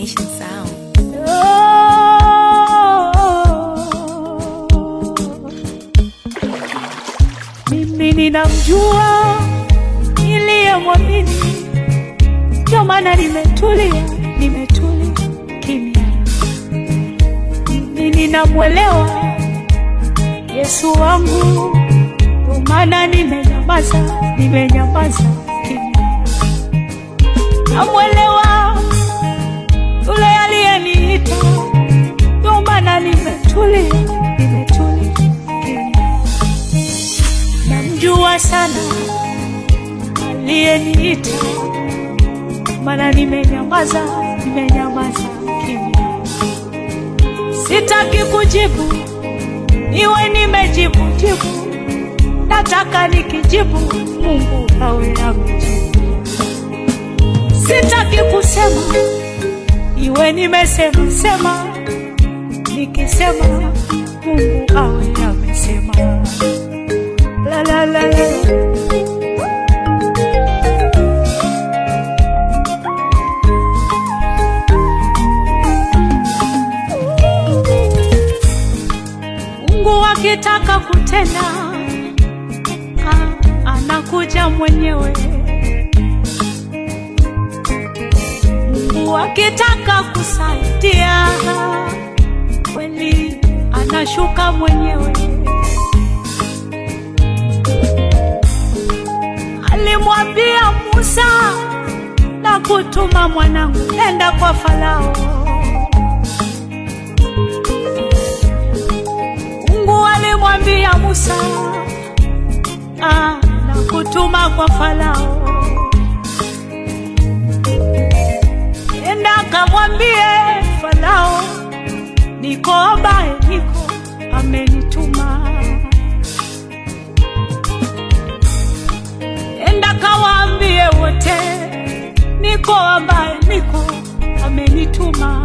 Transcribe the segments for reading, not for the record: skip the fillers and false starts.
Nation Sound. Mimi ninamjua niliyemwamini, ndio maana nimetulia kimya. Mimi ninamwelewa Yesu wangu, ndio maana nimenyamaza kimya. Namwelewa yule aliyeniita, ndio maana nimetulia kimya. Namjua sana aliyeniita, maana nimenyamaza kimya. Sitaki kujibu iwe nimejibu, nataka nikijibu Mungu awe amejibu. Sitaki kusema iwe nimesema, nikisema Mungu awe amesema. La la la la. Mungu akitaka kutenda, anakuja mwenyewe. Mungu akitaka kusaidia, kweli anashuka mwenyewe. Alimwambia Musa, na kutuma mwanangu, nenda kwa Farao. Mungu alimwambia Musa, na kutuma kwa Farao. Nenda kamwambie Farao, niko amenituma. Nenda kawaambie wote, niko amenituma.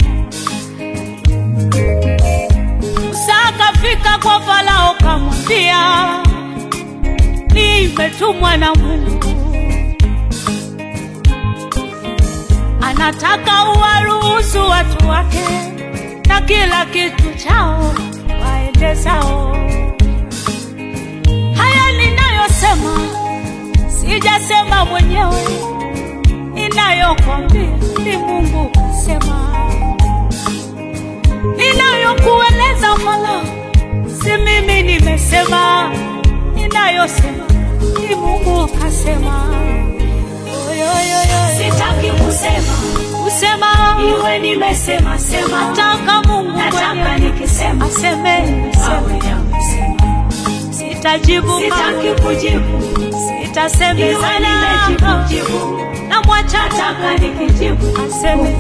Musa akafika kwa Farao kamwambia, nimetumwa na Mungu, anataka uwaruhusu watu wake na kila kitu chao waende zao. Haya ninayosema sijasema mwenyewe, ninayokwambia ni Mungu kasema. Ninayokueleza Farao si mimi nimesema, ninayosema ni Mungu kasema. Sitaki kusema iwe nimesema, nataka Mungu nataka nikisema aseme. Sitajibu, sitaki kujibu, sitasema iwe nimejibu, na mwacha nataka nikijibu aseme.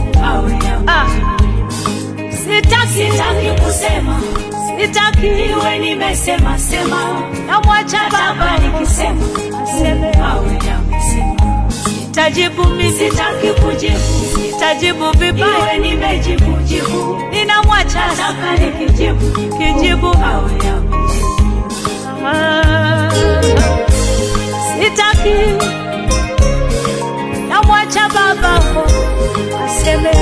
Sitaki kusema, sitaki iwe nimesema, na mwacha nataka nikisema aseme. Sitajibu mimi, sitaki kujibu, sitajibu vibaya, iwe nimejibu, ninamwacha nataka nikijibu awe amejibu. Sitaki, namwacha Baba aseme.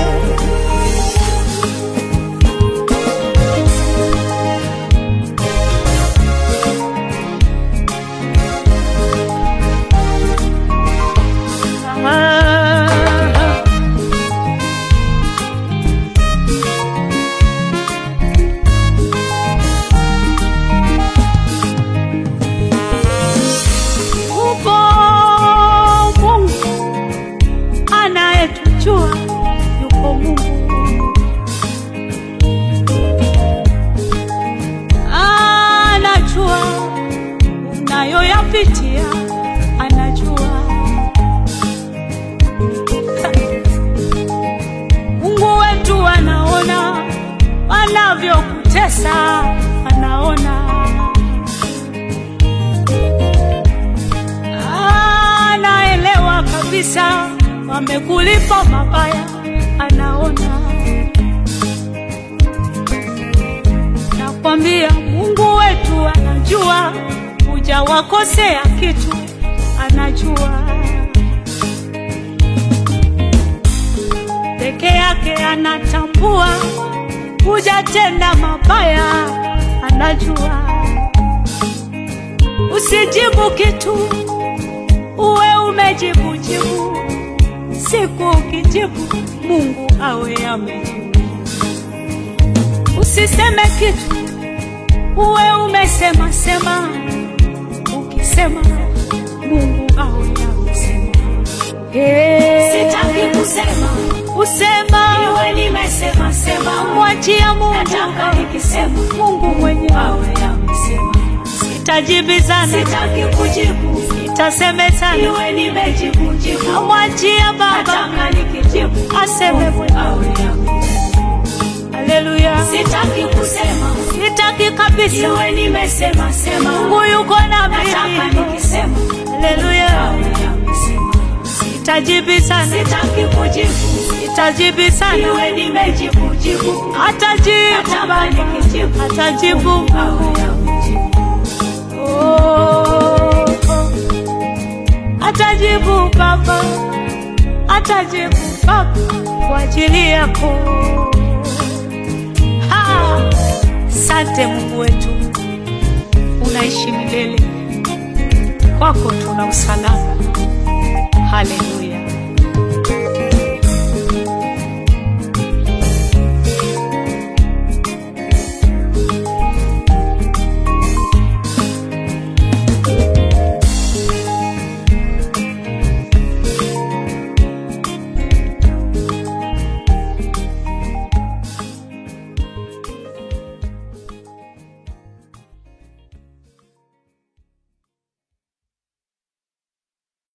Yuko Mungu anajua unayoyapitia, anajua. Mungu wetu anaona wanavyokutesa, anaona. Anaelewa kabisa wamekulipa mabaya, anaona. Nakwambia Mungu wetu anajua hujawakosea kitu, anajua. Peke yake yake anatambua, hujatenda mabaya, anajua. Usijibu kitu uwe umejibu jibu, siku ukijibu Mungu awe amejibu. Usiseme kitu uwe umesema sema, ukisema Mungu awe amesema. Sitaki kusema, usema iwe nimesema sema, mwachia Mungu. nataka nikisema Mungu mwenyewe awe amesema. sitajibizana, Sitaki kujibu, sitasemezana, iwe nimejibu jibu, mwachia Baba nataka nikijibu aseme mwenyewe. awe amesema. Haleluya. Sitaki kusema, Sitaki kabisa, iwe nimesema sema, Mungu yuko na nataka mimi. nikisema Haleluya. awe amesema. Sitajibizana, Sitaki kujibu, sitajibizana, iwe nimejibu jibu, atajibu nataka Baba, nikijibu atajibu. awe amejibu. Oh, oh. Atajibu Baba, atajibu Baba kwa ajili yako. Asante Mungu wetu, unaishi milele, kwako tuna usalama.